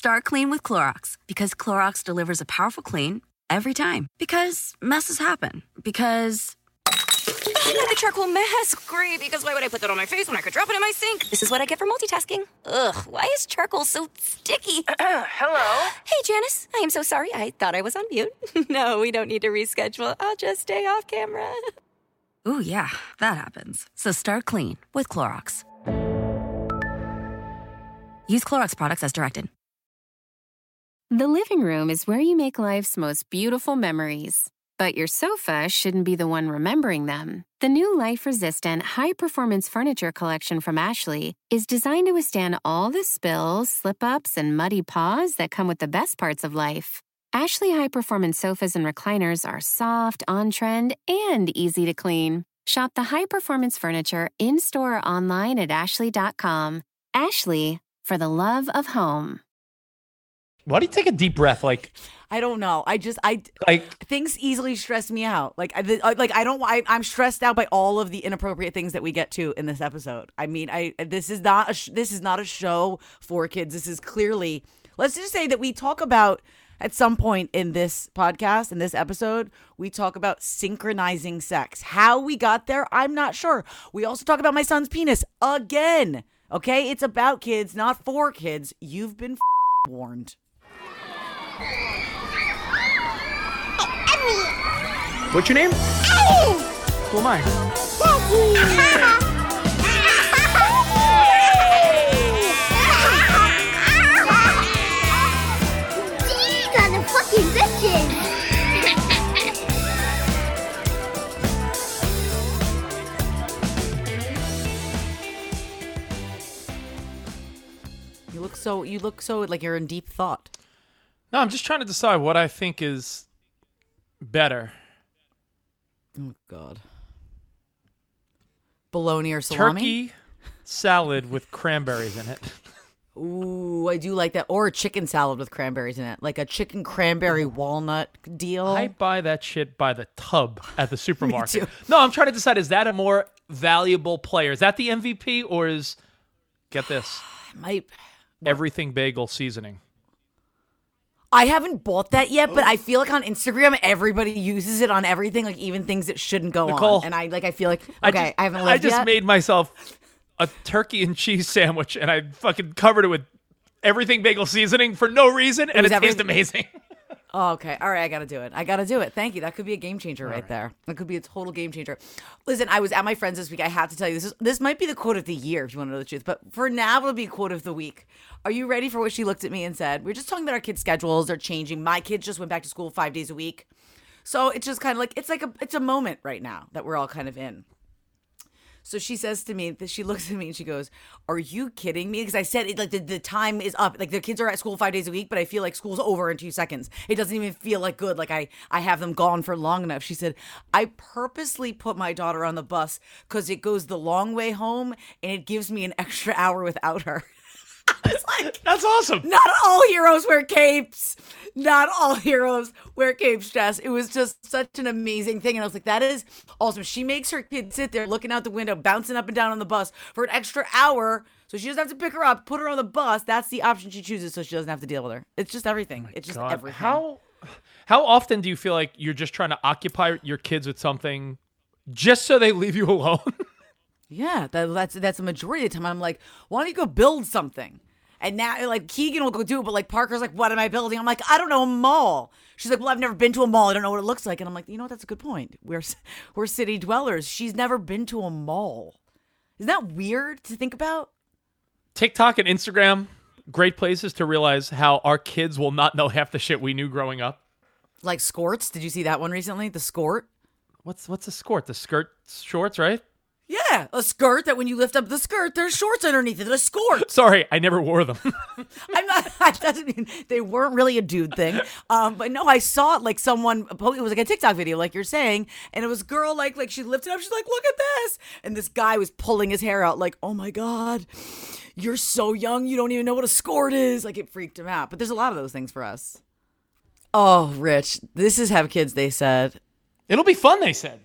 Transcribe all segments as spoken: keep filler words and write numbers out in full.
Start clean with Clorox because Clorox delivers a powerful clean every time. Because messes happen. Because I need the charcoal mask. Great, because why would I put that on my face when I could drop it in my sink? This is what I get for multitasking. Ugh, why is charcoal so sticky? Hello? Hey, Janice. I am so sorry. I thought I was on mute. No, we don't need to reschedule. I'll just stay off camera. Ooh, yeah, that happens. So start clean with Clorox. Use Clorox products as directed. The living room is where you make life's most beautiful memories. But your sofa shouldn't be the one remembering them. The new life-resistant, high-performance furniture collection from Ashley is designed to withstand all the spills, slip-ups, and muddy paws that come with the best parts of life. Ashley high-performance sofas and recliners are soft, on-trend, and easy to clean. Shop the high-performance furniture in-store or online at ashley dot com. Ashley, for the love of home. Why do you take a deep breath? Like, I don't know. I just I like things easily stress me out. Like I I- like I don't I, I'm stressed out by all of the inappropriate things that we get to in this episode. I mean, I this is not a sh- this is not a show for kids. This is clearly, let's just say that we talk about at some point in this podcast, in this episode, we talk about synchronizing sex. How we got there, I'm not sure. We also talk about my son's penis again. Okay, it's about kids, not for kids. You've been f- warned. What's your name? Who am I? These are the fucking bitches. You look so you look so like you're in deep thought. No, I'm just trying to decide what I think is better. Oh God. Bologna or salami? Turkey salad with cranberries in it. Ooh, I do like that. Or a chicken salad with cranberries in it. Like a chicken cranberry walnut deal. I buy that shit by the tub at the supermarket. too. No, I'm trying to decide, is that a more valuable player? Is that the M V P, or is, get this, Might everything bagel seasoning? I haven't bought that yet, but I feel like on Instagram everybody uses it on everything, like even things that shouldn't go Nicole, on. And I like I feel like okay, I, I, just, haven't lived I just yet. made myself a turkey and cheese sandwich, and I fucking covered it with everything bagel seasoning for no reason, and was it tastes everything- amazing. Oh, okay. All right, I gotta do it. I gotta do it. Thank you. That could be a game changer right, there. That could be a total game changer. Listen, I was at my friend's this week. I have to tell you, this is this might be the quote of the year if you want to know the truth. But for now, it'll be quote of the week. Are you ready for what she looked at me and said? We're just talking about our kids' schedules. They're changing. My kids just went back to school five days a week. So it's just kind of like, it's like a, it's a moment right now that we're all kind of in. So she says to me, that she looks at me and she goes, "Are you kidding me?" Because I said, it, like, the, the time is up. Like, the kids are at school five days a week, but I feel like school's over in two seconds. It doesn't even feel like good. Like, I, I have them gone for long enough. She said, "I purposely put my daughter on the bus because it goes the long way home and it gives me an extra hour without her." I was like, That's awesome. not all heroes wear capes. Not all heroes wear capes, Jess. It was just such an amazing thing. And I was like, that is awesome. She makes her kid sit there looking out the window, bouncing up and down on the bus for an extra hour. So she doesn't have to pick her up, put her on the bus. That's the option she chooses so she doesn't have to deal with her. It's just everything. it's just God, everything. How how often do you feel like you're just trying to occupy your kids with something just so they leave you alone? Yeah, that, that's that's a majority of the time. I'm like, why don't you go build something? And now, like, Keegan will go do it, but, like, Parker's like, what am I building? I'm like, I don't know, a mall. She's like, well, I've never been to a mall. I don't know what it looks like. And I'm like, you know what? That's a good point. We're we're city dwellers. She's never been to a mall. Isn't that weird to think about? TikTok and Instagram, great places to realize how our kids will not know half the shit we knew growing up. Like skorts. Did you see that one recently? The skort? What's what's a skirt? The skirt shorts, right? Yeah, a skirt that when you lift up the skirt, there's shorts underneath it. A skort. Sorry, I never wore them. I'm not. That doesn't mean they weren't really a dude thing. Um, but no, I saw it like someone. It was like a TikTok video, like you're saying, and it was a girl like like she lifted up. She's like, look at this, and this guy was pulling his hair out, like, oh my god, you're so young, you don't even know what a skort is. Like, it freaked him out. But there's a lot of those things for us. Oh, Rich, this is have kids. They said It'll be fun, they said.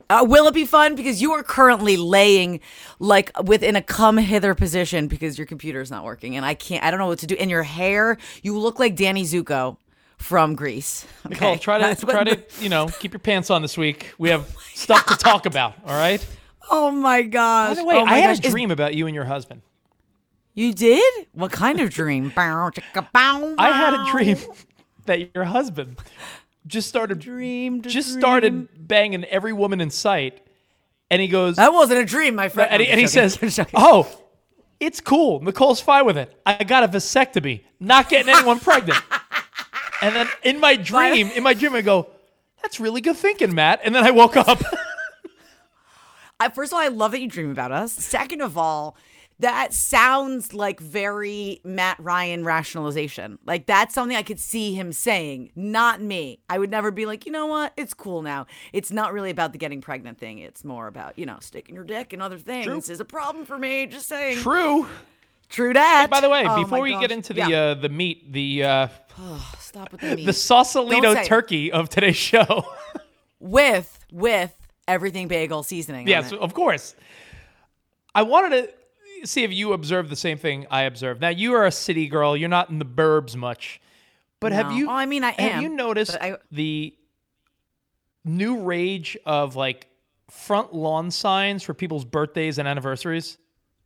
Uh, will it be fun? Because you are currently laying like within a come hither position because your computer is not working, and I can't. I don't know what to do. And your hair, you look like Danny Zuko from Grease. Okay? Nicole, try to That's what- try to you know keep your pants on this week. We have stuff to talk about. All right. Oh my gosh! By the way, oh my I had gosh. a Is- dream about you and your husband. You did? What kind of dream? Bow, chicka, bow, I had a bow. dream that your husband just started Dream to just dream. started banging every woman in sight, and he goes, That wasn't a dream, my friend. and he, I'm and he joking. says, I'm joking. "Oh, it's cool. Nicole's fine with it. I got a vasectomy, not getting anyone pregnant." And then in my dream, in my dream, I go, "That's really good thinking, Matt." And then I woke up. I, first of all, I love that you dream about us. Second of all, that sounds like very Matt Ryan rationalization. Like that's something I could see him saying, not me. I would never be like, you know what? It's cool now. It's not really about the getting pregnant thing. It's more about, you know, sticking your dick and other things True. is a problem for me. Just saying. True. True that. By the way, Oh, before my we gosh. get into the Yeah. uh, the meat, the uh, Stop with the meat. the Sausalito Don't say it. turkey of today's show. with with everything bagel seasoning. Yes, on it. of course. I wanted to see if you observed the same thing I observed. Now, you are a city girl. You're not in the burbs much. But have No. you Well, I mean, I have am, you noticed but I- the new rage of like front lawn signs for people's birthdays and anniversaries?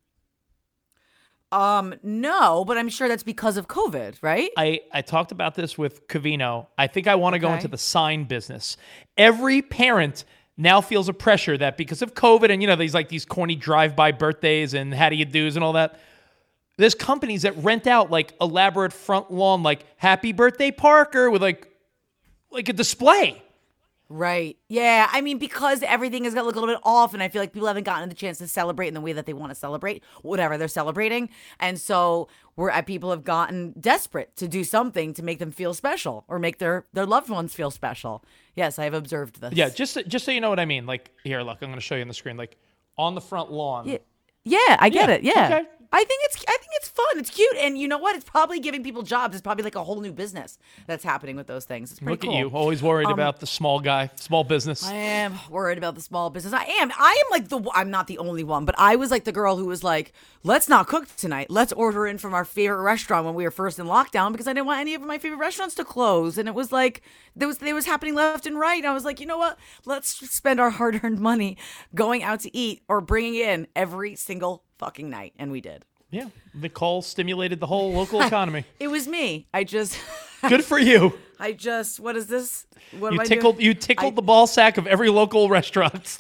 Um, no, but I'm sure that's because of COVID, right? I, I talked about this with Covino. I think I want to go Okay. into the sign business. Every parent now feels a pressure that because of COVID and, you know, these like these corny drive-by birthdays and how do you do's and all that, there's companies that rent out like elaborate front lawn, like happy birthday Parker with like like a display. Right. Yeah. I mean, because everything is going to look a little bit off, and I feel like people haven't gotten the chance to celebrate in the way that they want to celebrate, whatever they're celebrating. And so we're uh, people have gotten desperate to do something to make them feel special or make their, their loved ones feel special. Yes, I have observed this. Yeah, just just so you know what I mean. Like here, look, I'm going to show you on the screen. Like on the front lawn. Yeah, yeah I get Yeah, it. Yeah. okay. I think it's I think it's fun. It's cute. And you know what? It's probably giving people jobs. It's probably like a whole new business that's happening with those things. It's pretty Look cool. at you, always worried about the small guy, small business. I am worried about the small business. I am. I am like the. I'm not the only one, but I was like the girl who was like, "Let's not cook tonight. Let's order in from our favorite restaurant when we were first in lockdown because I didn't want any of my favorite restaurants to close." And it was like there was it was happening left and right. I was like, you know what? Let's spend our hard-earned money going out to eat or bringing in every single fucking night, and we did. Yeah, Nicole stimulated the whole local economy. It was me. I just. Good for you. I just. What is this? What You am I tickled doing? you tickled I- the ball sack of every local restaurant.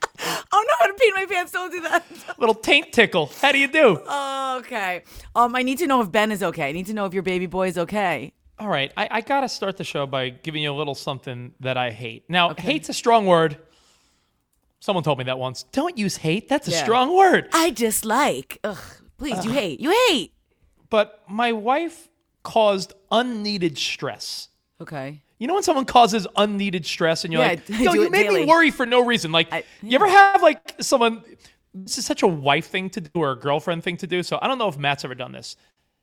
Oh no! I'm peeing my pants. Don't do that. Little taint tickle. How do you do? Oh, okay. Um, I need to know if Ben is okay. I need to know if your baby boy is okay. All right, I, I gotta start the show by giving you a little something that I hate. Now, hate's a strong word. Someone told me that once. Don't use hate. That's a Yeah. strong word. I dislike. Ugh. Please, you hate. You hate. But my wife caused unneeded stress. Okay. You know when someone causes unneeded stress and you're Yeah, like, I yo, do you it made daily. me worry for no reason. Like, I- you ever have like someone, this is such a wife thing to do or a girlfriend thing to do. So I don't know if Matt's ever done this.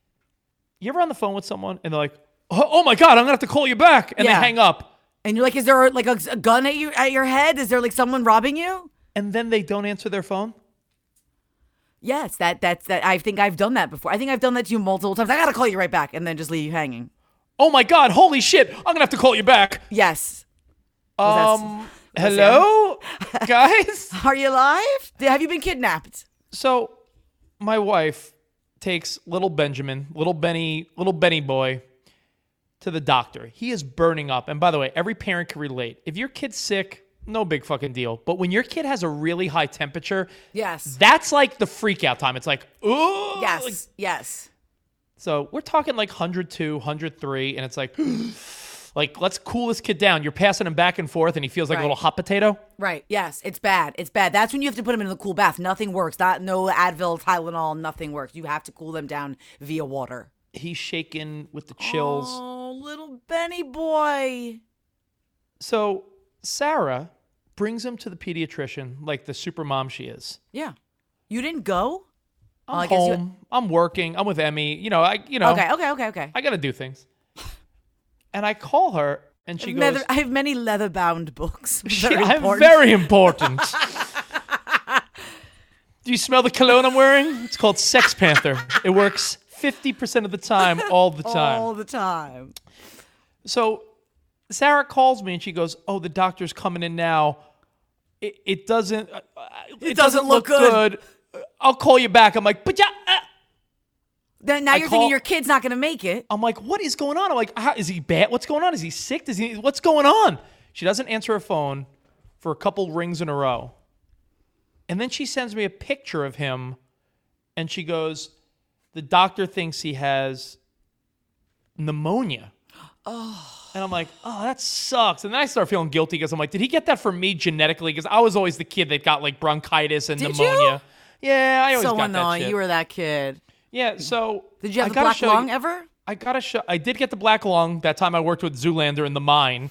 You ever on the phone with someone and they're like, oh, oh my God, I'm gonna have to call you back. And Yeah. they hang up. And you're like, is there like a, a gun at you at your head? Is there like someone robbing you? And then they don't answer their phone. Yes, that that's that. I think I've done that before. I think I've done that to you multiple times. I gotta call you right back, and then just leave you hanging. Oh my God, holy shit, I'm gonna have to call you back. Yes. Was that- Um, hello, guys? Are you alive? Have you been kidnapped? So, my wife takes little Benjamin, little Benny, little Benny boy to the doctor. He is burning up. And by the way, every parent can relate. If your kid's sick, no big fucking deal. But when your kid has a really high temperature, Yes. that's like the freak out time. It's like, ooh. Yes. Like, yes. so we're talking like one oh two, one oh three, and it's like, like, let's cool this kid down. You're passing him back and forth, and he feels like Right. a little hot potato. Right. Yes. It's bad. It's bad. That's when you have to put them in the cool bath. Nothing works. Not no Advil, Tylenol. Nothing works. You have to cool them down via water. He's shaking with the chills. Oh, little Benny boy. So Sarah brings him to the pediatrician like the super mom she is. Yeah. You didn't go? I'm Oh, I guess you- home. I'm working. I'm with Emmy. You know, I you know Okay. Okay. Okay. Okay. I got to do things. And I call her And she I have goes, leather- I have many leather-bound books. She- Very I'm important. very important. Do you smell the cologne I'm wearing? It's called Sex Panther. It works fifty percent of the time, all the time. All the time. So Sarah calls me and she goes, oh, the doctor's coming in now. It, it doesn't uh, it, doesn't look good. good. I'll call you back. I'm like, but yeah. Uh. Then now I you're call- thinking your kid's not going to make it. I'm like, what is going on? I'm like, how, is he bad? What's going on? Is he sick? Does he? What's going on? She doesn't answer her phone for a couple rings in a row. And then she sends me a picture of him and she goes, the doctor thinks he has pneumonia. Oh. And I'm like, oh, that sucks. And then I start feeling guilty because I'm like, did he get that from me genetically? Because I was always the kid that got like bronchitis and Did pneumonia. you? Yeah, I always So got that annoying. shit. You were that kid. Yeah, so Did you have I the gotta black show lung you- ever? I gotta show. I did get the black lung that time I worked with Zoolander in the mine.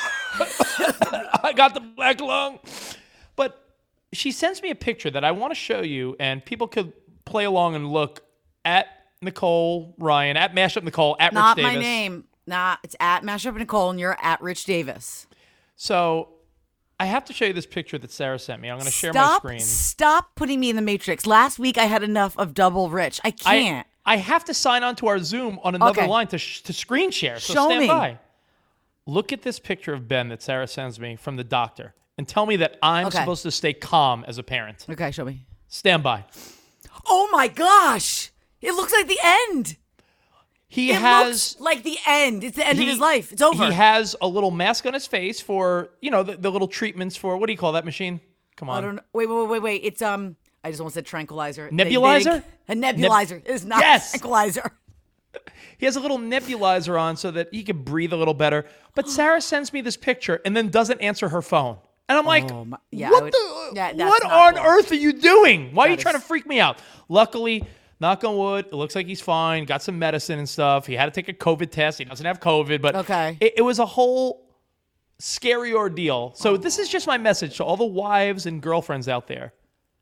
I got the black lung. But she sends me a picture that I want to show you, and people could play along and look at Nicole Ryan, at Mashup Nicole, at Not Rich Davis. my name. Nah, it's at Mashup Nicole, and you're at Rich Davis. So I have to show you this picture that Sarah sent me. I'm going to share Stop, my screen. Stop putting me in the Matrix. Last week I had enough of double Rich. I can't. I, I have to sign on to our Zoom on another Okay. line to sh- to screen share. So Show stand me. by. Look at this picture of Ben that Sarah sends me from the doctor, and tell me that I'm Okay. supposed to stay calm as a parent. Okay, show me. Stand by. Oh my gosh. It looks like the end. He It has looks like the end. It's the end he- of his life. It's over. He has a little mask on his face for, you know, the, the little treatments for, what do you call that machine? Come on. I don't know. Wait, wait, wait, wait. It's um. I just almost said tranquilizer. They- Nebulizer? they- a nebulizer. It's not Yes! tranquilizer. He has a little nebulizer on so that he can breathe a little better. But Sarah sends me this picture and then doesn't answer her phone. And I'm like, Oh, my- yeah, what I would- the, yeah, that's what not on cool. earth are you doing? Why are you That trying is- to freak me out? Luckily, knock on wood, it looks like he's fine. Got some medicine and stuff. He had to take a COVID test. He doesn't have COVID, but Okay. it, it was a whole scary ordeal. So this is just my message to all the wives and girlfriends out there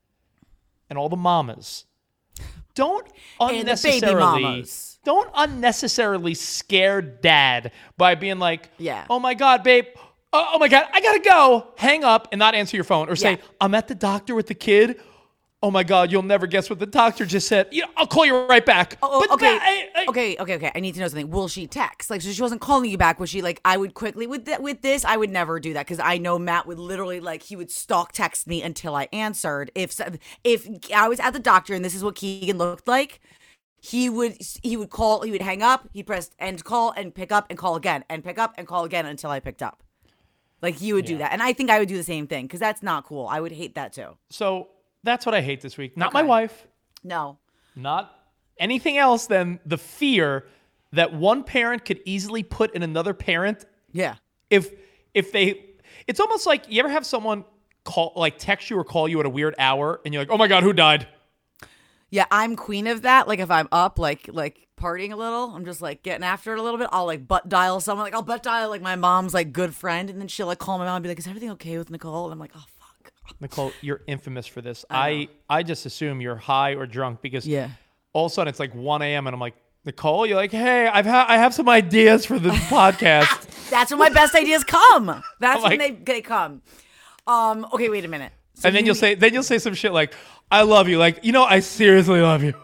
and all the mamas. Don't And the baby unnecessarily mamas. don't unnecessarily scare dad by being like, Yeah. oh my God, babe. Oh, oh my God, I gotta go. Hang up and not answer your phone. Or say, Yeah. I'm at the doctor with the kid. Oh my God, you'll never guess what the doctor just said. You know, I'll call you right back. Oh, But okay. that- I- I- okay, okay, okay. I need to know something. Will she text? Like, so she wasn't calling you back. Was she like, I would quickly with th- with this? I would never do that because I know Matt would literally like he would stalk text me until I answered. If if I was at the doctor and this is what Keegan looked like, he would he would call. He would hang up. He'd press end call and pick up and call again and pick up and call again until I picked up. Like he would do Yeah. that, and I think I would do the same thing because that's not cool. I would hate that too. So that's what I hate this week. Not my Okay. wife. No. Not anything else than the fear that one parent could easily put in another parent Yeah. if if they it's almost like you ever have someone call like text you or call you at a weird hour and you're like, oh my God, who died? Yeah, I'm queen of that. Like if I'm up, like like partying a little, I'm just like getting after it a little bit. I'll like butt dial someone. Like I'll butt dial like my mom's like good friend, and then she'll like call my mom and be like, "Is everything okay with Nicole?" And I'm like, "Oh fuck." Nicole, you're infamous for this. I I I just assume you're high or drunk because Yeah. all of a sudden it's like one a.m. and I'm like, Nicole, you're like, hey, I've ha- I have some ideas for the podcast. That's when my best ideas come. That's I'm when like- they they come. Um. Okay. Wait a minute. So And then you- you'll say then you'll say some shit like, I love you. Like, you know, I seriously love you.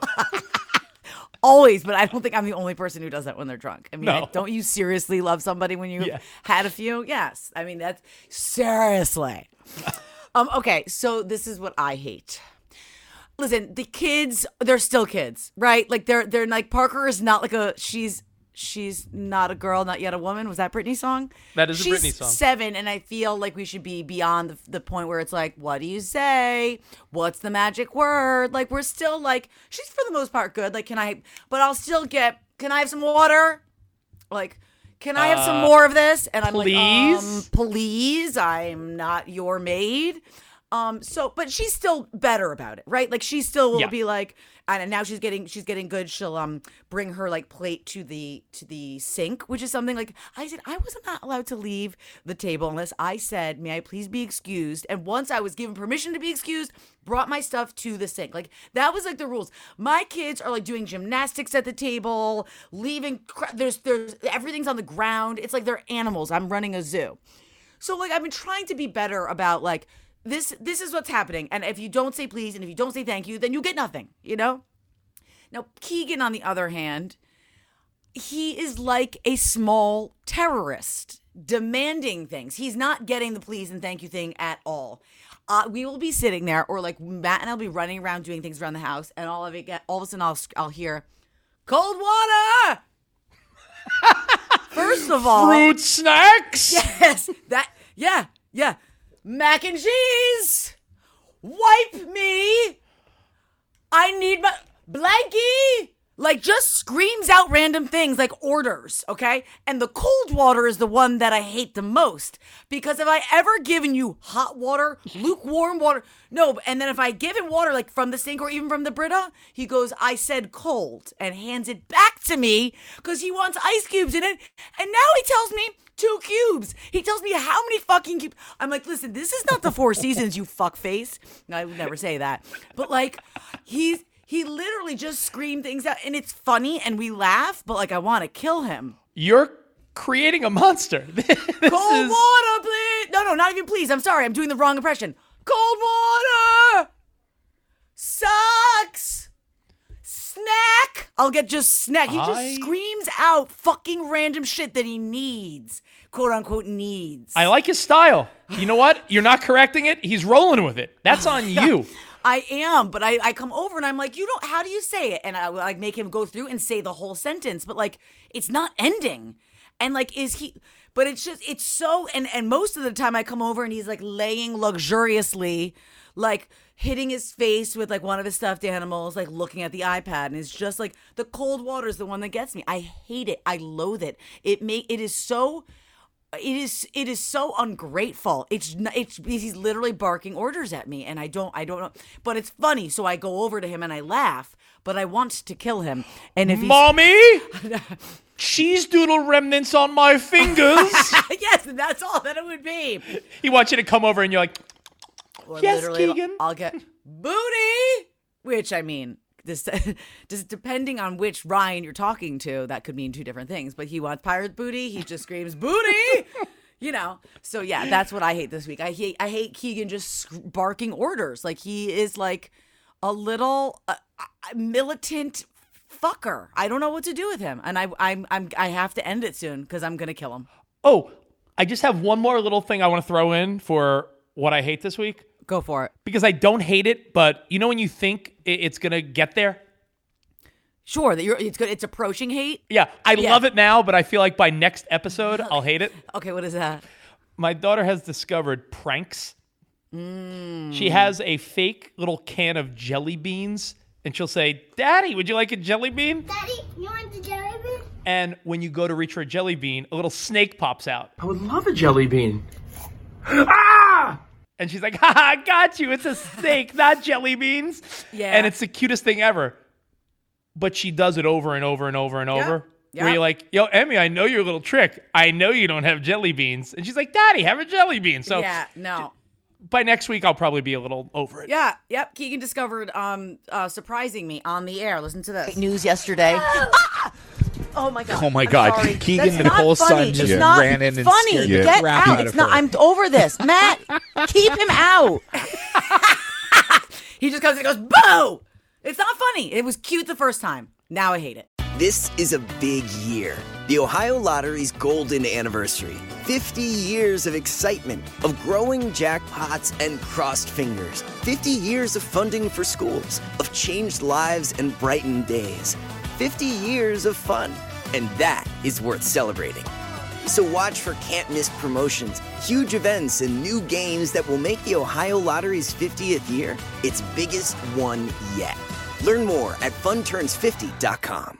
always, but I don't think I'm the only person who does that when they're drunk. I mean, No. don't you seriously love somebody when you Yeah. had a few? Yes. I mean, that's seriously. um. Okay. So this is what I hate. Listen, the kids, they're still kids, right? Like they're they're like Parker is not like a she's she's not a girl, not yet a woman. Was that Britney's song? That is a she's Britney song. Seven, and I feel like we should be beyond the, the point where it's like, what do you say? What's the magic word? Like we're still like she's for the most part good. Like can I? But I'll still get. Can I have some water? Like. Can I have some Uh, more of this? And I'm like, um, please? please, I'm not your maid. Um, so, but she's still better about it, right? Like she still will Yeah. be like, and now she's getting, she's getting good. She'll um bring her like plate to the to the sink, which is something like I said I wasn't not allowed to leave the table unless I said, "May I please be excused?" And once I was given permission to be excused, brought my stuff to the sink. Like that was like the rules. My kids are like doing gymnastics at the table, leaving. Cra- there's there's everything's on the ground. It's like they're animals. I'm running a zoo. So like I've been trying to be better about like. This this is what's happening. And if you don't say please and if you don't say thank you, then you get nothing, you know? Now, Keegan, on the other hand, he is like a small terrorist demanding things. He's not getting the please and thank you thing at all. Uh, we will be sitting there, or like Matt and I'll be running around doing things around the house, and all of it get, all of a sudden I'll I'll hear cold water. First of all, Fruit snacks. yes, that yeah yeah. Mac and cheese! Wipe me! I need my... Blanky! Like, just screams out random things like orders, okay? And the cold water is the one that I hate the most. Because if I ever given you hot water, lukewarm water... No, and then if I give him water, like, from the sink or even from the Brita, he goes, I said cold, and hands it back to me because he wants ice cubes in it. And now he tells me... Two cubes. He tells me how many fucking cubes. I'm like, listen, this is not the Four Seasons, you fuck face. No, I would never say that. But like, he's he literally just screamed things out, and it's funny, and we laugh. But like, I want to kill him. You're creating a monster. This Cold is... water, please. No, no, not even please. I'm sorry. I'm doing the wrong impression. Cold water sucks. Snack. I'll get just snack. He just I- screams out fucking random shit that he needs, quote unquote needs. I like his style. You know what? You're not correcting it. He's rolling with it. That's on you. I am, but I, I come over and I'm like, you don't, how do you say it? And I will like make him go through and say the whole sentence, but like, it's not ending. And like, is he, but it's just, it's so, and, and most of the time I come over and he's like laying luxuriously, like hitting his face with like one of his stuffed animals, like looking at the iPad. And it's just like, the cold water is the one that gets me. I hate it. I loathe it. It make, it is so, It is it is so ungrateful. It's n- it's he's literally barking orders at me, and I don't I don't know. But it's funny, so I go over to him and I laugh. But I want to kill him. And if he's, Mommy, cheese doodle remnants on my fingers. yes, and that's all that it would be. He wants you to come over, and you're like, Or yes, literally, Keegan. I'll get booty, which I mean, this just depending on which Ryan you're talking to, that could mean two different things. But he wants pirate booty. He just screams booty. You know, so yeah, that's what I hate this week. I hate I hate Keegan just sc- barking orders. Like he is like a little uh, uh, militant fucker. I don't know what to do with him, and I I'm I'm I have to end it soon because I'm gonna kill him. oh, I just have one more little thing I want to throw in for what I hate this week. Go for it. Because I don't hate it, but you know when you think it- it's going to get there? Sure, that you're it's good. It's approaching hate. Yeah, I Yeah. love it now, but I feel like by next episode, I'll hate it. Okay, what is that? My daughter has discovered pranks. She has a fake little can of jelly beans, and she'll say, Daddy, would you like a jelly bean? Daddy, you want the jelly bean? And when you go to reach for a jelly bean, a little snake pops out. I would love a jelly bean. Ah! And she's like, haha, I got you. It's a snake, not jelly beans. Yeah. And it's the cutest thing ever. But she does it over and over and over and over. Yeah. Where you're like, yo, Emmy, I know your little trick. I know you don't have jelly beans. And she's like, Daddy, have a jelly bean. So yeah, no. by next week, I'll probably be a little over it. Yeah, yep. Keegan discovered um uh surprising me on the air. Listen to this. News yesterday. Ah! Oh my god. Oh my I'm God. sorry. Keegan That's Nicole's not funny. son just It's not ran in and funny. scared the Get crap out. out It's of not her. I'm over this. Matt, keep him out. He just comes and goes, boo! It's not funny. It was cute the first time. Now I hate it. This is a big year. The Ohio Lottery's golden anniversary. fifty years of excitement, of growing jackpots and crossed fingers. fifty years of funding for schools, of changed lives and brightened days. fifty years of fun. And that is worth celebrating. So watch for can't-miss promotions, huge events, and new games that will make the Ohio Lottery's fiftieth year its biggest one yet. Learn more at fun turns fifty dot com.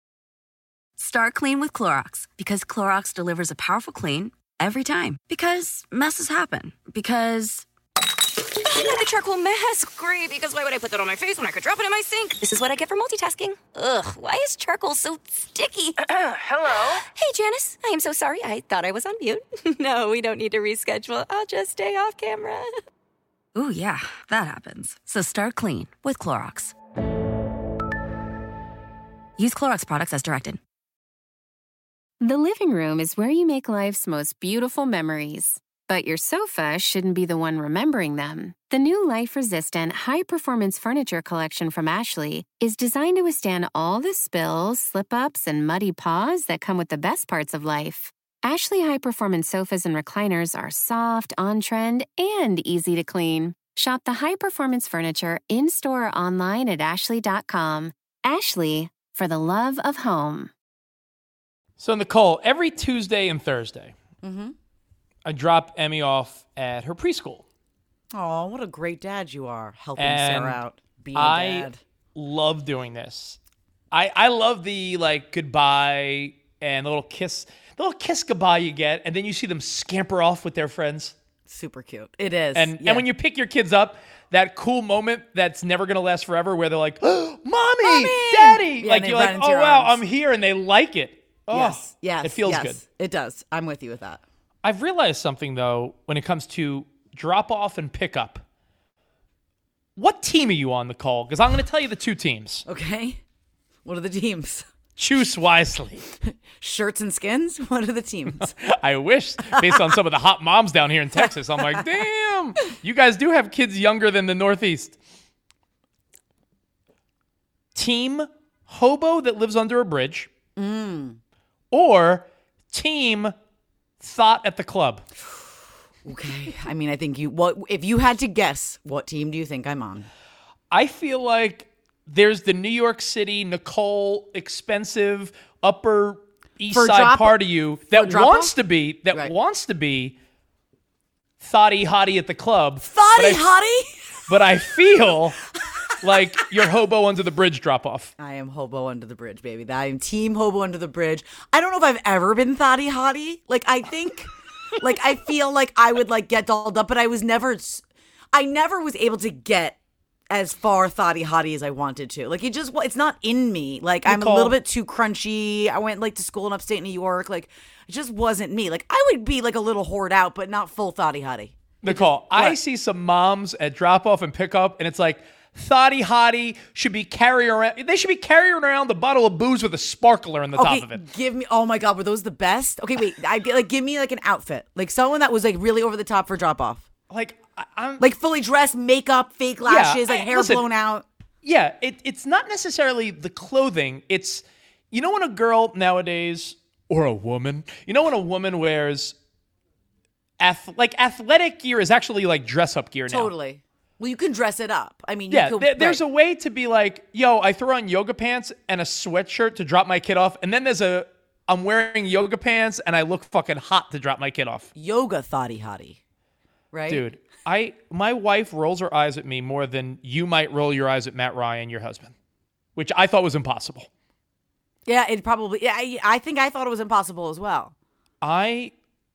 Start clean with Clorox because Clorox delivers a powerful clean every time. Because messes happen. Because You got the charcoal mask. Great, because why would I put that on my face when I could drop it in my sink? This is what I get for multitasking. Ugh, why is charcoal so sticky? Hello? Hey, Janice. I am so sorry. I thought I was on mute. No, we don't need to reschedule. I'll just stay off camera. Ooh, yeah, that happens. So start clean with Clorox. Use Clorox products as directed. The living room is where you make life's most beautiful memories. But your sofa shouldn't be the one remembering them. The new life-resistant, high-performance furniture collection from Ashley is designed to withstand all the spills, slip-ups, and muddy paws that come with the best parts of life. Ashley high-performance sofas and recliners are soft, on-trend, and easy to clean. Shop the high-performance furniture in-store or online at ashley dot com. Ashley, for the love of home. So, Nicole, every Tuesday and Thursday, Mm-hmm. I drop Emmy off at her preschool. Oh, what a great dad you are, helping And Sarah out, being a I dad. love doing this. I I love the like goodbye and the little kiss, the little kiss goodbye you get, and then you see them scamper off with their friends. Super cute. It is. And yeah. and when you pick your kids up, that cool moment that's never gonna last forever, where they're like, oh, "Mommy, Mommy!" Daddy!" Yeah, like and they you're run like, into "Oh your wow, arms. I'm here," and they like it. Oh, Yes, yes. it feels yes. good. It does. I'm with you with that. I've realized something, though, when it comes to drop off and pick up. What team are you on, Nicole? Because I'm going to tell you the two teams. Okay. What are the teams? Choose wisely. Shirts and skins? What are the teams? I wish, based on some of the hot moms down here in Texas, I'm like, damn, you guys do have kids younger than the Northeast. Team hobo that lives under a bridge. Mm. Or team thought at the club. Okay. I mean, I think you, what, if you had to guess, what team do you think I'm on? I feel like there's the New York City, Nicole, expensive, Upper East For Side drop- part of you that drop wants off? to be, that Right. wants to be thotty hottie at the club. Thotty but I, hottie? But I feel like you're hobo under the bridge drop off. I am hobo under the bridge, baby. I am team hobo under the bridge. I don't know if I've ever been thotty hottie. Like, I think, like, I feel like I would, like, get dolled up, but I was never, I never was able to get as far thotty hottie as I wanted to. Like, it just, it's not in me. Like, I'm a Nicole. little bit too crunchy. I went, like, to school in upstate New York. Like, it just wasn't me. Like, I would be, like, a little whored out, but not full thotty hottie. Nicole, I What? see some moms at drop off and pick up, and it's like, thotty hottie should be carrying around, they should be carrying around a bottle of booze with a sparkler in the Okay, top of it. give me. Oh my God, were those the best? Okay, wait. I like give me like an outfit, like someone that was like really over the top for drop off, Like, I, I'm like fully dressed, makeup, fake lashes, like I- hair listen, blown out. Yeah, it, it's not necessarily the clothing. It's, you know, when a girl nowadays, or a woman, you know, when a woman wears, ath- like athletic gear is actually like dress up gear now. Totally. Well, you can dress it up. I mean, you Yeah, could, there- there's right. a way to be like, yo, I throw on yoga pants and a sweatshirt to drop my kid off. And then there's a, I'm wearing yoga pants and I look fucking hot to drop my kid off. yoga thotty hottie, right? Dude, I my wife rolls her eyes at me more than you might roll your eyes at Matt Ryan, your husband, which I thought was impossible. Yeah, it probably. Yeah, I, I think I thought it was impossible as well. I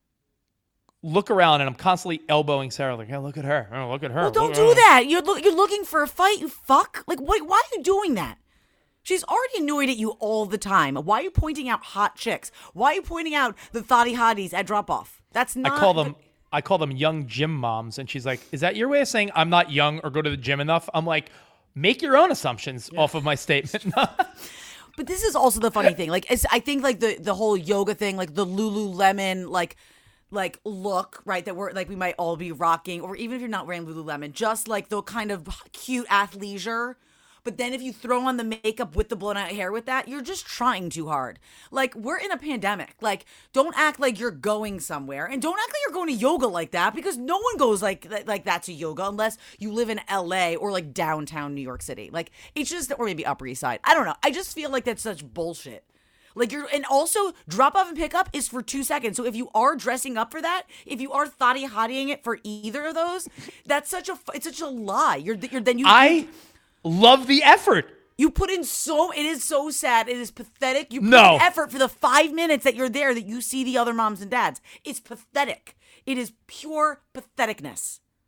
look around and I'm constantly elbowing Sarah, like, hey, look at her. Oh, look at her. Well, don't Look at do her." that. You're look, you're looking for a fight. You fuck. Like, what? Why are you doing that? She's already annoyed at you all the time. Why are you pointing out hot chicks? Why are you pointing out the thotty hotties at drop off? That's I not. call them I call them young gym moms, and she's like, is that your way of saying I'm not young or go to the gym enough? I'm like, make your own assumptions off of my statement. But this is also the funny thing. Like, it's, I think like the the whole yoga thing, like the Lululemon, like like look, right? That we're like we might all be rocking, or even if you're not wearing Lululemon, just like the kind of cute athleisure. But then if you throw on the makeup with the blown out hair with that, you're just trying too hard. Like, we're in a pandemic. Like, don't act like you're going somewhere, and don't act like you're going to yoga like that, because no one goes like like that to yoga unless you live in L A or like downtown New York City. Like, it's just, or maybe Upper East Side. I don't know. I just feel like that's such bullshit. Like, you're, and also drop off and pick up is for two seconds. So if you are dressing up for that, if you are thotty hottying it for either of those, that's such a, it's such a lie. You're, you're then you. I love the effort. You put in so, it is so sad. It is pathetic. You put No. in effort for the five minutes that you're there that you see the other moms and dads. It's pathetic. It is pure patheticness.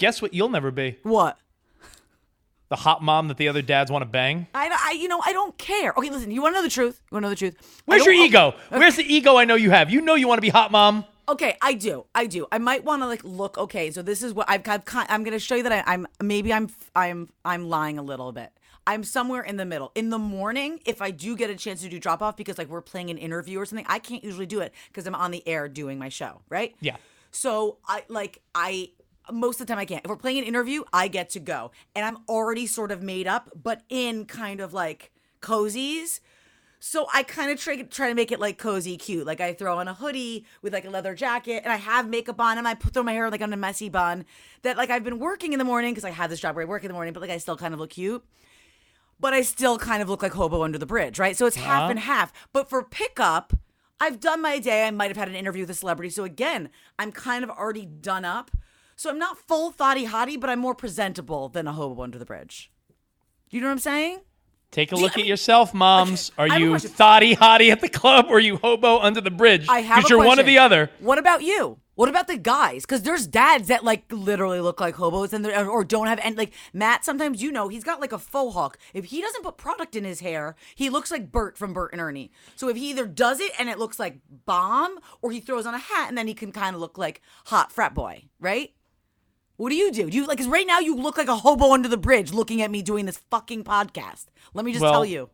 Guess what you'll never be? What? The hot mom that the other dads want to bang. I, I, you know, I don't care. Okay, listen, you want to know the truth? You want to know the truth? Where's I your don't- ego? Okay. Where's the ego I know you have? You know you want to be hot mom. Okay, I do. I do. I might want to like look. Okay, so this is what I've. I've I'm going to show you that I, I'm maybe I'm I'm I'm lying a little bit. I'm somewhere in the middle. In the morning, if I do get a chance to do drop off because like we're playing an interview or something, I can't usually do it because I'm on the air doing my show, right? Yeah. So I like I most of the time I can't. If we're playing an interview, I get to go, and I'm already sort of made up, but in kind of like cozies. So I kind of try, try to make it like cozy cute. Like I throw on a hoodie with like a leather jacket and I have makeup on and I put throw my hair like on a messy bun that like I've been working in the morning because I have this job where I work in the morning, but like I still kind of look cute. But I still kind of look like hobo under the bridge, right? So it's half Uh-huh. and half. But for pickup, I've done my day. I might have had an interview with a celebrity. So again, I'm kind of already done up. So I'm not full thotty hottie, but I'm more presentable than a hobo under the bridge. You know what I'm saying? Take a Do you- look I mean- at yourself, moms. Okay, I Are have a you question. thotty hottie at the club or are you hobo under the bridge? I have a Because you're one or question. the other. What about you? What about the guys? Because there's dads that like literally look like hobos and they're- or don't have and like Matt. Sometimes you know he's got like a faux hawk. If he doesn't put product in his hair, he looks like Bert from Bert and Ernie. So if he either does it and it looks like bomb, or he throws on a hat and then he can kind of look like hot frat boy, right? What do you do? Do you like? Because right now you look like a hobo under the bridge, looking at me doing this fucking podcast. Let me just Well, tell you.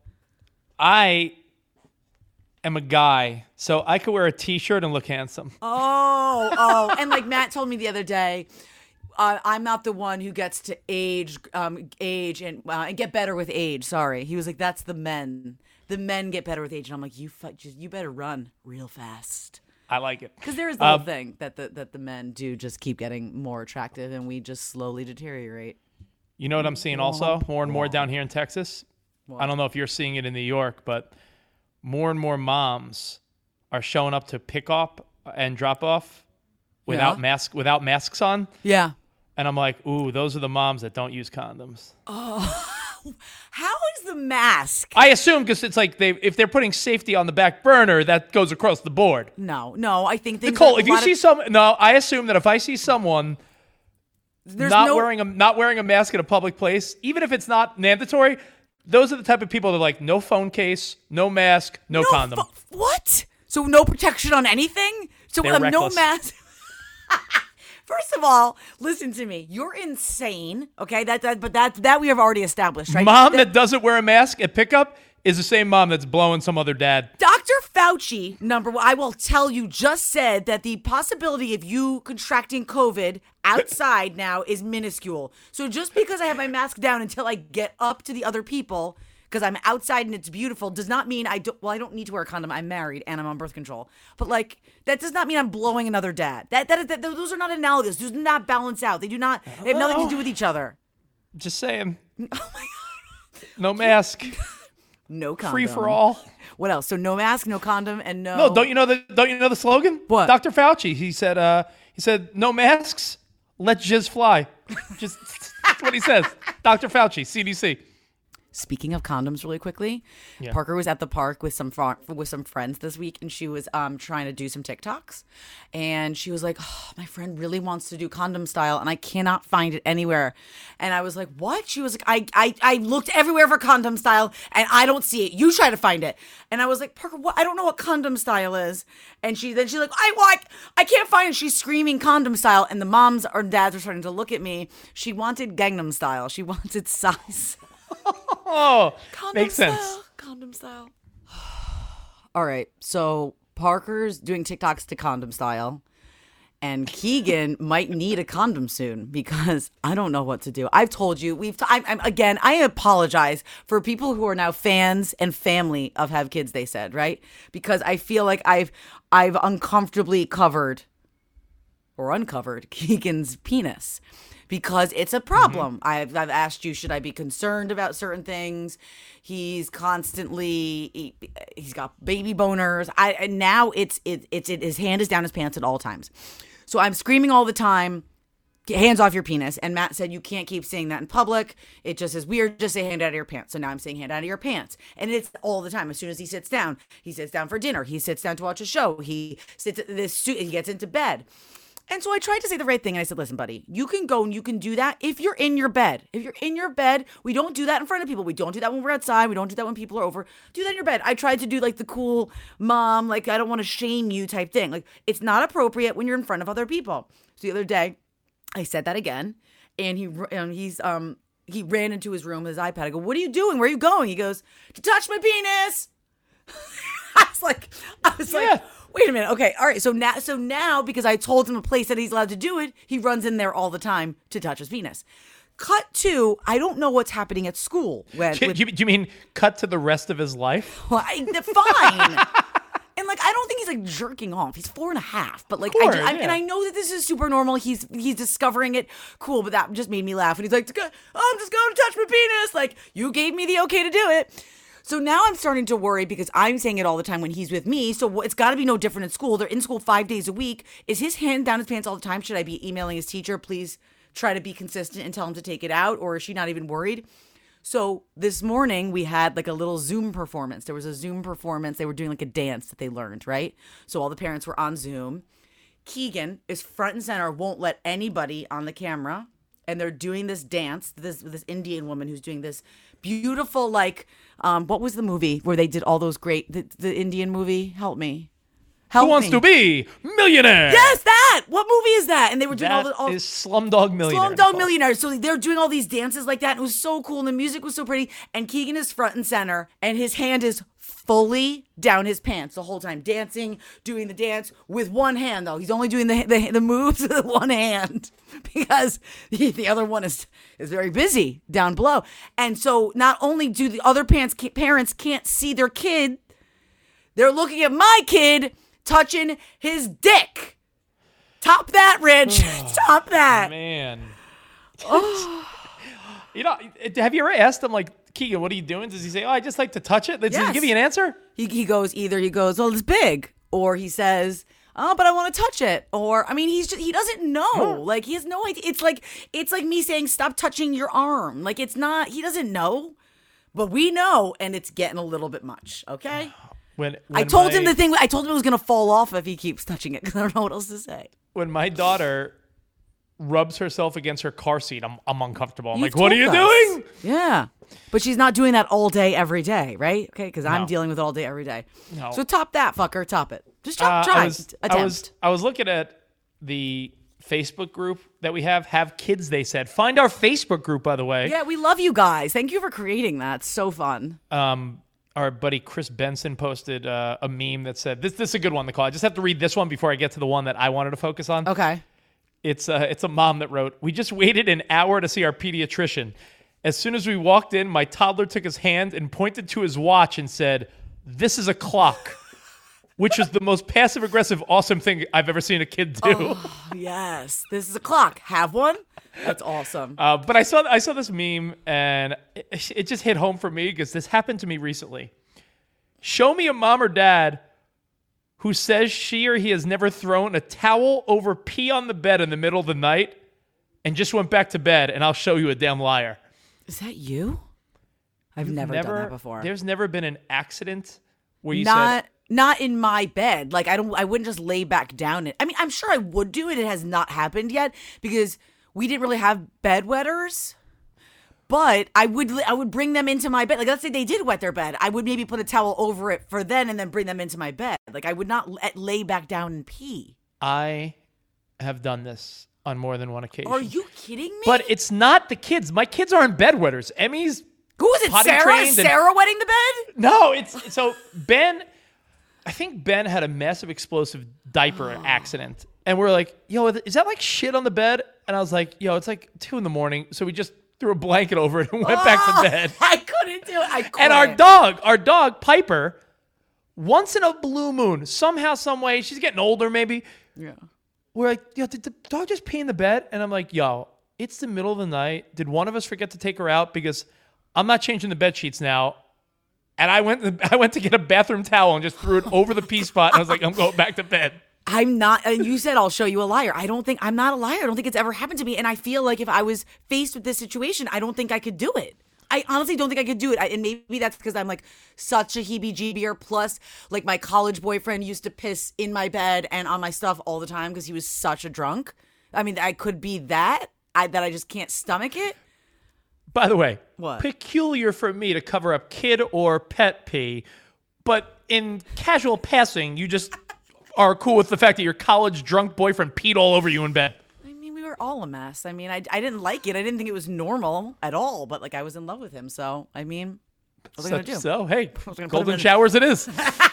I am a guy, so I could wear a t-shirt and look handsome. Oh, oh, and like Matt told me the other day, uh, I'm not the one who gets to age, um, age and uh, and get better with age. Sorry, he was like, that's the men. The men get better with age, and I'm like, you, fu- just, you better run real fast. I like it. Because there is the Uh, whole thing that the that the men do just keep getting more attractive, and we just slowly deteriorate. You know what I'm seeing also more and more down here in Texas? I don't know if you're seeing it in New York, but more and more moms are showing up to pick up and drop off without Yeah. mask without masks on. Yeah. And I'm like, ooh, those are the moms that don't use condoms. How is the mask? I assume because it's like they if they're putting safety on the back burner, that goes across the board. No, no. I think things Nicole, are- a if you lot of- see some, no, I assume that if I see someone there's not no, wearing a not wearing a mask in a public place, even if it's not mandatory, those are the type of people that are like no phone case, no mask, no, No condom. fu- what? So no protection on anything? So They're um, no reckless. mask. First of all, listen to me. You're insane. Okay, that that but that that we have already established, right? Mom that doesn't wear a mask at pickup is the same mom that's blowing some other dad. Doctor Fauci, number one, I will tell you, just said that the possibility of you contracting COVID outside now is minuscule. So just because I have my mask down until I get up to the other people, because I'm outside and it's beautiful, does not mean I don't. Well, I don't need to wear a condom. I'm married and I'm on birth control. But like that does not mean I'm blowing another dad. That that, that those are not analogous. Those do not balance out. They do not. They have nothing to do with each other. Just saying. Oh my god. No mask. No condom. Free for all. What else? So no mask, no condom, and no. No, don't you know the don't you know the slogan? What? Doctor Fauci. He said uh he said no masks, let jizz fly. Just that's what he says. Doctor Fauci, C D C. Speaking of condoms, really quickly, Yeah. Parker was at the park with some fr- with some friends this week, and she was um trying to do some TikToks, and she was like, oh, "My friend really wants to do condom style, and I cannot find it anywhere." And I was like, "What?" She was like, "I I I looked everywhere for condom style, and I don't see it. You try to find it." And I was like, "Parker, what? I don't know what condom style is." And she then she's like, "I like I can't find it." She's screaming condom style, and the moms or dads are starting to look at me. She wanted Gangnam style. She wanted size. Oh, Condom makes style, sense. Condom style. All right. So Parker's doing TikToks to condom style. And Keegan might need a condom soon because I don't know what to do. I've told you, we've, t- I'm, I'm, again, I apologize for people who are now fans and family of Have Kids, They Said, right? Because I feel like I've, I've uncomfortably covered or uncovered Keegan's penis because it's a problem. Mm-hmm. I've, I've asked you, should I be concerned about certain things? He's constantly, he, he's got baby boners. I, and now it's, it, it's, it, his hand is down his pants at all times. So I'm screaming all the time, hands off your penis. And Matt said, you can't keep saying that in public. It just is weird. Just say hand out of your pants. So now I'm saying hand out of your pants. And it's all the time. As soon as he sits down, he sits down for dinner. He sits down to watch a show. He sits, this, he gets into bed. And so I tried to say the right thing. And I said, listen, buddy, you can go and you can do that if you're in your bed. If you're in your bed, we don't do that in front of people. We don't do that when we're outside. We don't do that when people are over. Do that in your bed. I tried to do like the cool mom, like I don't want to shame you type thing. Like it's not appropriate when you're in front of other people. So the other day, I said that again. And he and he's um he ran into his room with his iPad. I go, what are you doing? Where are you going? He goes, to touch my penis. I was like, I was Yeah. like, wait a minute. Okay, all right. So now, so now, because I told him a place that he's allowed to do it, he runs in there all the time to touch his penis. Cut to, I don't know what's happening at school. When, Do, with, you, do you mean cut to the rest of his life? well, I, fine. And like, I don't think he's like jerking off. He's four and a half, but like, Course, I, I, yeah. and I know that this is super normal. He's he's discovering it, cool. But that just made me laugh. And he's like, "I'm just going to touch my penis." Like, you gave me the okay to do it. So now I'm starting to worry because I'm saying it all the time when he's with me. So it's got to be no different in school. They're in school five days a week. Is his hand down his pants all the time? Should I be emailing his teacher? Please try to be consistent and tell him to take it out. Or is she not even worried? So this morning we had like a little Zoom performance. There was a Zoom performance. They were doing like a dance that they learned, right? So all the parents were on Zoom. Keegan is front and center, won't let anybody on the camera. And they're doing this dance, this this Indian woman who's doing this beautiful, like, um, what was the movie where they did all those great, the, the Indian movie? Help me. Help Who wants me. to be millionaire? Yes, that! What movie is that? And they were doing all That the... All, is Slumdog Millionaire. Slumdog Millionaire. So they're doing all these dances like that. And it was so cool. And the music was so pretty. And Keegan is front and center. And his hand is fully down his pants the whole time. Dancing, doing the dance with one hand, though. He's only doing the the, the moves with one hand. Because the, the other one is, is very busy down below. And so not only do the other parents, parents can't see their kid, they're looking at my kid touching his dick. Top that, Rich. Top that. Man. You know, have you ever asked him, like, Keegan, what are you doing? Does he say, oh, I just like to touch it? Does Yes. he give you an answer? He, he goes, either he goes, well, it's big. Or he says, oh, but I want to touch it. Or, I mean, he's just, he doesn't know. Like, he has no idea. It's like, it's like me saying, stop touching your arm. Like, it's not, he doesn't know. But we know, and it's getting a little bit much, okay? When, I when told my, him the thing. I told him it was gonna fall off if he keeps touching it because I don't know what else to say. When my daughter rubs herself against her car seat, I'm I'm uncomfortable. I'm You've like, what are you told us. doing? Yeah, but she's not doing that all day every day, right? Okay, because I'm No. dealing with it all day every day. No. So top that fucker, top it. Just top, Uh, try, I was, attempt. I was I was looking at the Facebook group that we have. Have kids, they said. Find our Facebook group, by the way. Yeah, we love you guys. Thank you for creating that. It's so fun. Um, our buddy Chris Benson posted uh, a meme that said, "This this is a good one to call." I just have to read this one before I get to the one that I wanted to focus on. Okay. It's uh, it's a mom that wrote, "We just waited an hour to see our pediatrician. As soon as we walked in, my toddler took his hand and pointed to his watch and said, 'This is a clock,' which is the most passive-aggressive, awesome thing I've ever seen a kid do." Oh, yes, this is a clock. Have one? That's awesome. Uh, but I saw I saw this meme and it, it just hit home for me because this happened to me recently. Show me a mom or dad who says she or he has never thrown a towel over pee on the bed in the middle of the night and just went back to bed, and I'll show you a damn liar. Is that you? I've You've never, done that before. There's never been an accident where you not said, not in my bed. Like I don't I wouldn't just lay back down it. I mean, I'm sure I would do it. It has not happened yet because we didn't really have bedwetters. But I would I would bring them into my bed. Like let's say they did wet their bed. I would maybe put a towel over it for then and then bring them into my bed. Like I would not let, lay back down and pee. I have done this on more than one occasion. Are you kidding me? But it's not the kids. My kids aren't bedwetters. Emmy's who is it? potty Sarah? trained Is and- Sarah wetting the bed? No, it's so Ben. I think Ben had a massive explosive diaper accident, and we're like, "Yo, is that like shit on the bed?" And I was like, "Yo, it's like two in the morning." So we just threw a blanket over it and went back to bed. I couldn't do it. I couldn't. And our dog, our dog Piper, once in a blue moon, somehow, some way, she's getting older, maybe. Yeah. We're like, "Yo, did the dog just pee in the bed?" And I'm like, "Yo, it's the middle of the night. Did one of us forget to take her out? Because I'm not changing the bed sheets now." And I went, I went to get a bathroom towel and just threw it over the pee spot. And I was like, "I'm going back to bed." I'm not, and you said I'll show you a liar. I don't think, I'm not a liar. I don't think it's ever happened to me. And I feel like if I was faced with this situation, I don't think I could do it. I honestly don't think I could do it. I, and maybe that's because I'm like such a heebie-jeebier. Plus, like my college boyfriend used to piss in my bed and on my stuff all the time because he was such a drunk. I mean, I could be that, I, that I just can't stomach it. By the way, What? peculiar for me to cover up kid or pet pee, but in casual passing, you just are cool with the fact that your college drunk boyfriend peed all over you in bed. I mean, we were all a mess. I mean, I, I didn't like it. I didn't think it was normal at all, but like I was in love with him. So, I mean, what was I going to do? So, hey, was gonna put him golden in- showers it is.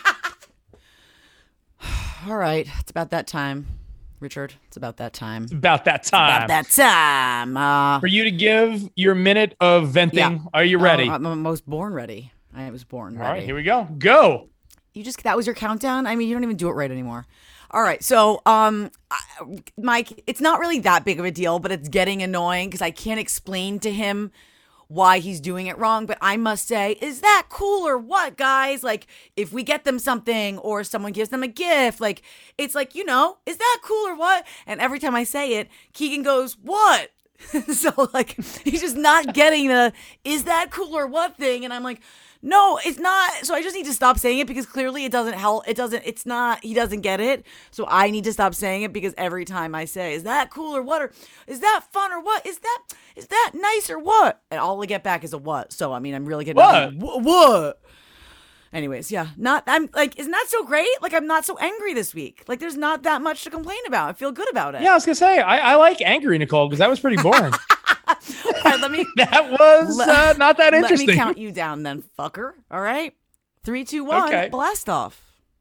All right. It's about that time, Richard. It's about that time. About that time. About that time. Uh, For you to give your minute of venting. yeah. Are you ready? Oh, I'm almost born ready. I was born all ready. right, here we go. Go. You just that was your countdown? I mean, you don't even do it right anymore. All right. So, um I- Mike, it's not really that big of a deal, but it's getting annoying because I can't explain to him why he's doing it wrong, but I must say, is that cool or what, guys? Like, if we get them something or someone gives them a gift, like, it's like, you know, is that cool or what? And every time I say it, Keegan goes, what? So, like, he's just not getting the, is that cool or what thing? And I'm like, no, it's not. So I just need to stop saying it because clearly it doesn't help. It doesn't, it's not, he doesn't get it. So I need to stop saying it because every time I say, is that cool or what? Or is that fun or what? Is that, is that nice or what? And all I get back is a what. So, I mean, I'm really getting, What? Wh- what? Anyways, yeah, not, I'm like, isn't that so great? Like, I'm not so angry this week. Like, there's not that much to complain about. I feel good about it. Yeah, I was going to say, I, I like angry, Nicole, because that was pretty boring. All right, let me, That was Let- uh, not that interesting. let me count you down then, fucker. All right. Three, two, one, Okay. blast off.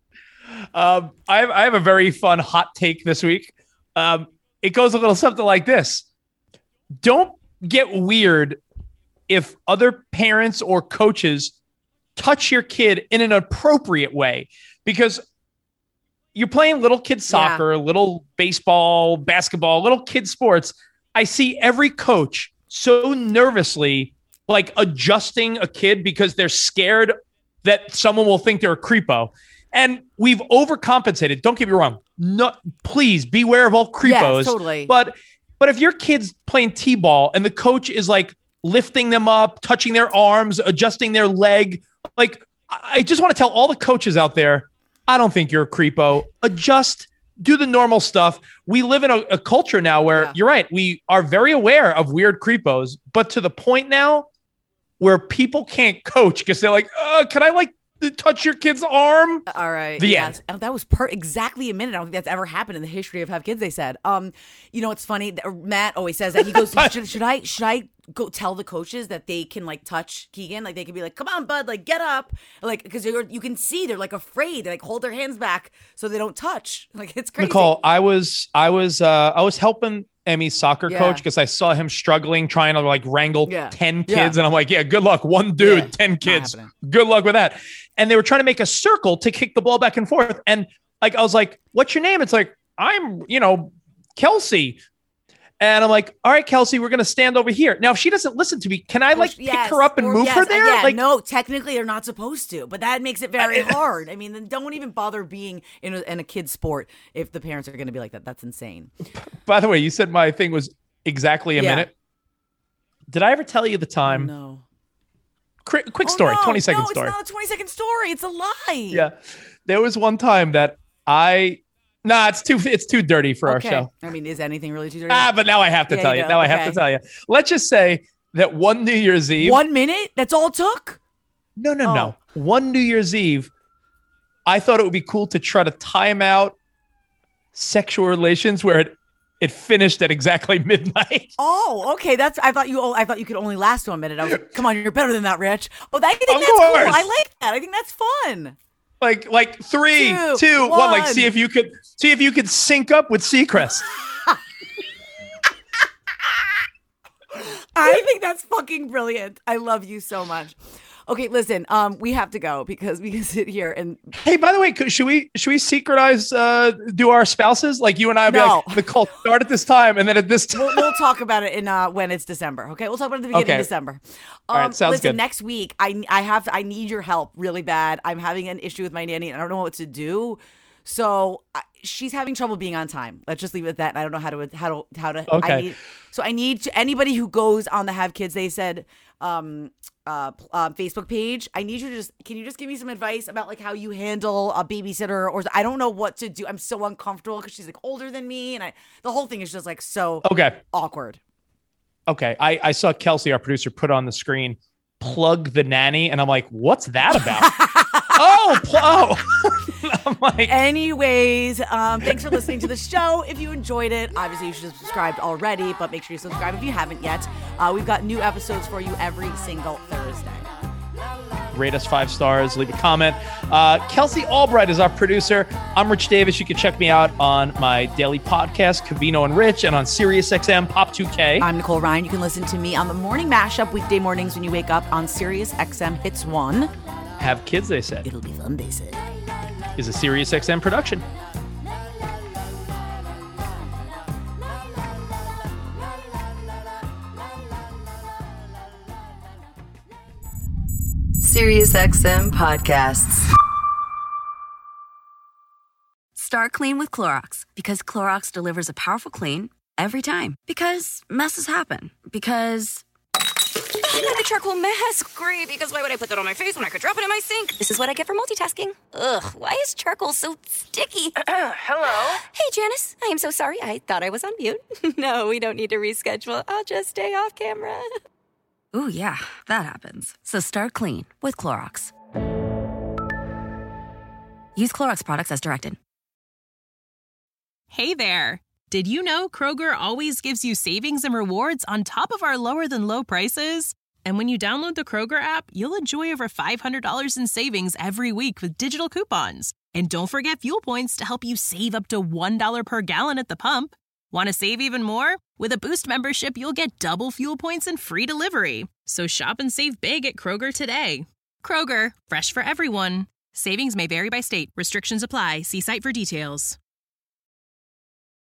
Um, I have, I have a very fun hot take this week. Um, it goes a little something like this. Don't get weird if other parents or coaches touch your kid in an appropriate way, because you're playing little kid soccer, little baseball, basketball, little kid sports. I see every coach so nervously like adjusting a kid because they're scared that someone will think they're a creepo. And we've overcompensated. Don't get me wrong. No, please beware of all creepos. Yes, totally. But but if your kid's playing t-ball and the coach is like lifting them up, touching their arms, adjusting their leg, like I just want to tell all the coaches out there, I don't think you're a creepo. Adjust, do the normal stuff. We live in a, a culture now where Yeah. you're right. We are very aware of weird creepos, but to the point now where people can't coach because they're like, uh, can I like touch your kid's arm? All right. The yes. end. And that was per exactly a minute. I don't think that's ever happened in the history of Have Kids, they said. Um, you know, it's funny. that Matt always says that. He goes, should, should I should I go tell the coaches that they can like touch Keegan? Like they can be like, come on, bud, like get up. Like, because you can see they're like afraid. They like hold their hands back so they don't touch. Like it's crazy. Nicole, I was I was uh I was helping Emmy's soccer Yeah. coach because I saw him struggling trying to like wrangle Yeah. ten Yeah. kids, and I'm like, yeah, good luck, one dude, Yeah, ten not kids, happening. good luck with that. And they were trying to make a circle to kick the ball back and forth, and like I was like, what's your name? It's like, I'm you know Kelsey. And I'm like, all right, Kelsey, we're gonna stand over here. Now, if she doesn't listen to me, can I like pick Yes, her up and or move yes, her uh, there? Yeah, like, no, technically they're not supposed to, but that makes it very hard. I mean, then don't even bother being in a, in a kid's sport if the parents are going to be like that. That's insane. by the way, you said my thing was exactly a Yeah. minute. Did I ever tell you the time? No. Quick, quick Oh, story, no, twenty second no, story. it's not a twenty second story. It's a lie. Yeah. There was one time that I nah, it's too it's too dirty for Okay. our show. I mean, is anything really too dirty? Ah, but now I have to Yeah, tell you you. go. Now I have Okay. to tell you. Let's just say that one New Year's Eve. One minute? That's all it took? No, no, no. Oh. One New Year's Eve, I thought it would be cool to try to time out sexual relations where it it finished at exactly midnight. Oh, okay. That's I thought you. Oh, I thought you could only last one minute. I was like, come on, you're better than that, Rich. Oh, that, I think Of that's cool. course. I like that. I think that's fun. Like like three, Two, two, one. Like one. see if you could see if you could sync up with Seacrest. I think that's fucking brilliant. I love you so much. Okay, listen. Um, we have to go because we can sit here and Hey, by the way, could- should we should we secretize uh do our spouses? Like you and I would No. be like, Nicole, start at this time and then at this time. we'll, we'll talk about it in uh when it's December. Okay, we'll talk about it at the beginning Okay. of December. Um, All right, sounds listen, good. next week I I have I need your help really bad. I'm having an issue with my nanny and I don't know what to do. So I, she's having trouble being on time. Let's just leave it at that. I don't know how to how to how to. Okay. I need, so I need to, anybody who goes on the Have Kids, they said, um, uh, uh, Facebook page. I need you to just. Can you just give me some advice about like how you handle a babysitter, or I don't know what to do. I'm so uncomfortable because she's like older than me, and I the whole thing is just like so Okay. awkward. Okay. I, I saw Kelsey, our producer, put on the screen, plug the nanny. And I'm like, what's that about? oh, pl- oh. I'm like, Anyways, um, thanks for listening to the show. If you enjoyed it, obviously you should have subscribed already, but make sure you subscribe if you haven't yet. Uh, we've got new episodes for you every single Thursday. rate us five stars, leave a comment. Uh, Kelsey Albright is our producer. I'm Rich Davis. You can check me out on my daily podcast, Covino and Rich, and on SiriusXM Pop two K. I'm Nicole Ryan. You can listen to me on the Morning Mashup weekday mornings when you wake up on SiriusXM Hits one. Have Kids, they said, It'll be fun, they say. is a SiriusXM production. SiriusXM Podcasts. Start clean with Clorox because Clorox delivers a powerful clean every time. Because messes happen. Because the charcoal mask, great. Because why would I put that on my face when I could drop it in my sink? This is what I get for multitasking. Ugh, why is charcoal so sticky? Hello? Hey, Janice. I am so sorry. I thought I was on mute. No, we don't need to reschedule. I'll just stay off camera. Ooh, yeah, that happens. So start clean with Clorox. Use Clorox products as directed. Hey there. Did you know Kroger always gives you savings and rewards on top of our lower than low prices? And when you download the Kroger app, you'll enjoy over five hundred dollars in savings every week with digital coupons. And don't forget fuel points to help you save up to one dollar per gallon at the pump. Want to save even more? With a Boost membership, you'll get double fuel points and free delivery. So shop and save big at Kroger today. Kroger, fresh for everyone. Savings may vary by state. Restrictions apply. See site for details.